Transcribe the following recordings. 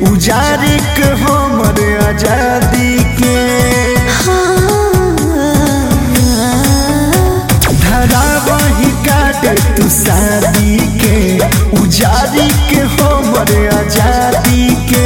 उजारी के हमर आजादी के धरा वही काटे तू शादी के उजारी के हमर आजादी के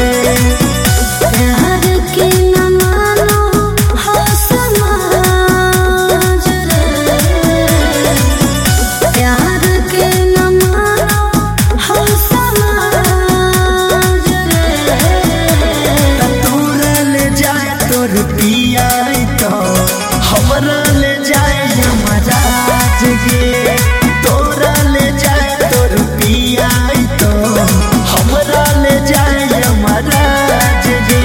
हमरा ले जाए यमराज गे तोरा ले जाए तोर पिया तो हमरा ले जाए यमराज गे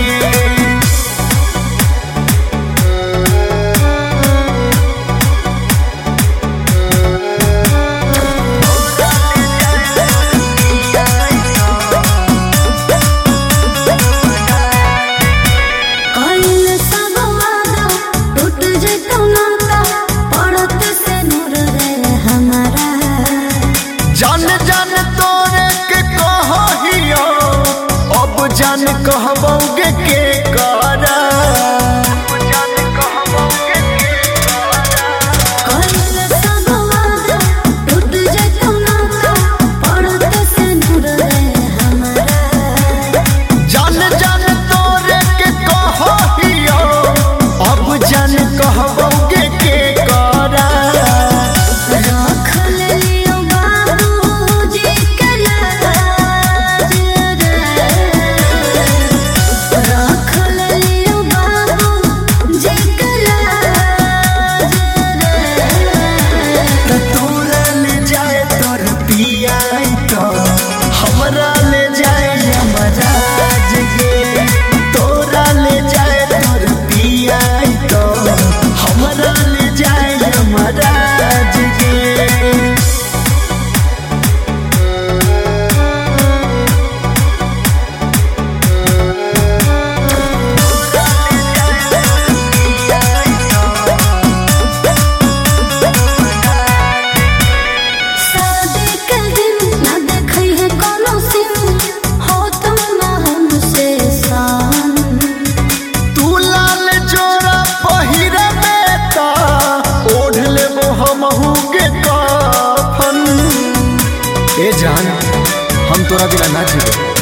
जान तोरे के कहियो अब जान कहबोगे के करा जान जान तोरे के कहियो अब जान कहबोगे के करा हमरा ले जाए यमराज गे तोरा ले जाए तोर पिया तो हमरा ले जाए यमराज गे ए जान हम तोरा बिना ना जीवे।